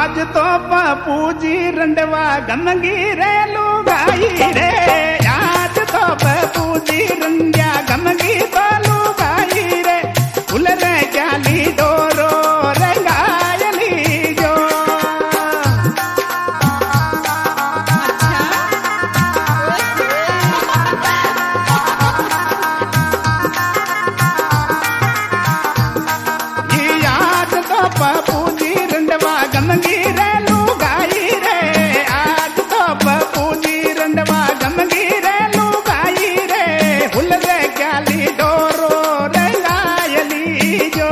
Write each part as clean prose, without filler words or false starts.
आज तो पप्पू जी रंडवा गमगी रे लुगाई रे। आज तो पप्पू जी रंडिया गमगी तो लुगाई रे। फुल रे जाली डोरो रंगायली जो। आज तो पप्पू जी रंडवा गमगी रे लुगाई रे। आज तो पप्पू जी रंडवा गमगी रे लुगाई रे। फुल रे जाली डोरो रंगायली जो।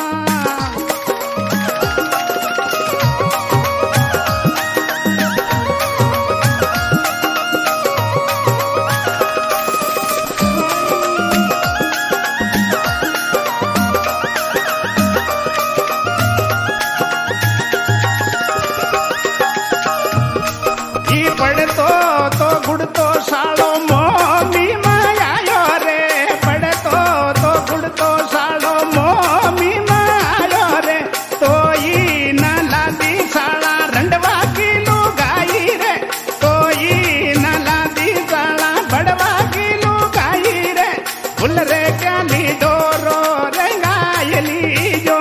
पढ़तो तो गुड़तो सालो मोमी मायायो रे। पढ़तो तो गुड़तो सालो मोमी मायायो रे। तो ई न लादी साला रंडवा की लुगाई रे। तो ई न लादी साला बड़वा की लुगाई रे। फुल रे जाली डोरो रंगायली जो।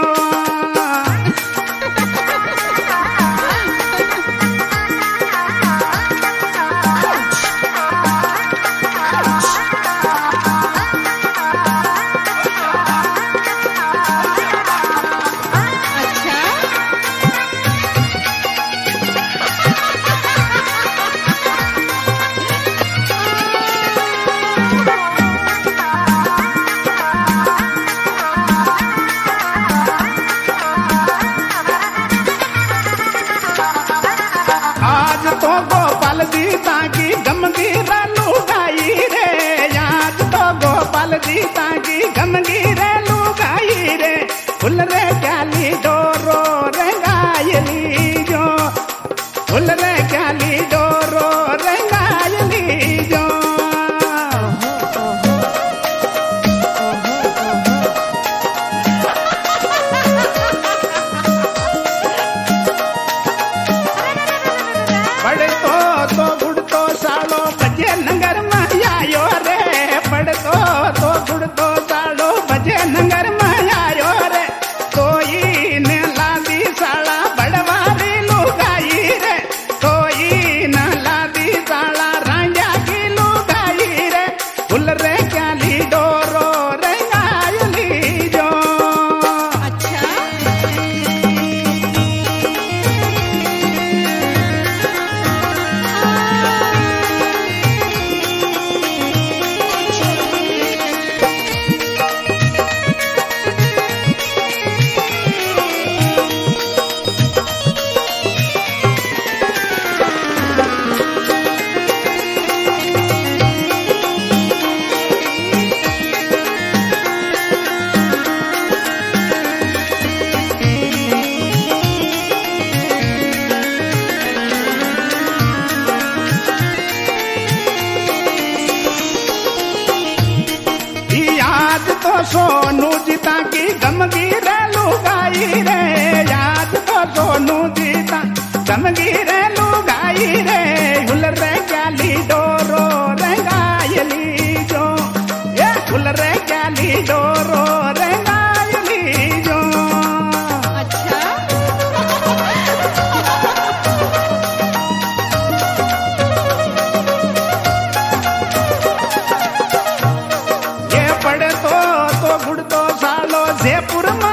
आज तो गोपाल जीता की गमगी रे लुगाई रे। आज तो गोपाल जीता की गमगी रे लुगाई रे। फुल रे जाली डोरो रंगायली जो। फुल रे जाली डोरो रंगायली जो। पढ़तो तो गुड़तो सालो बजे नगर मायायो रे। पढ़तो तो गुड़तो सालो बजे नगर मायायो रे। तो ई न लादी साला बड़वारी लुगाई रे। तो ई न लादी साला रांझा की लुगाई रे। फुल रे जाली डोरो रंगायली जो। आज तो सोनू जीता की गमगी रे लुगाई रे। आज तो सोनू जीता गमगी रे लुगाई रे। फुल रे जाली डोरो रंगायली जो। ये फुल रे जाली डोरो रंगायली जो। पढ़तो तो गुड़तो सालो जयपुर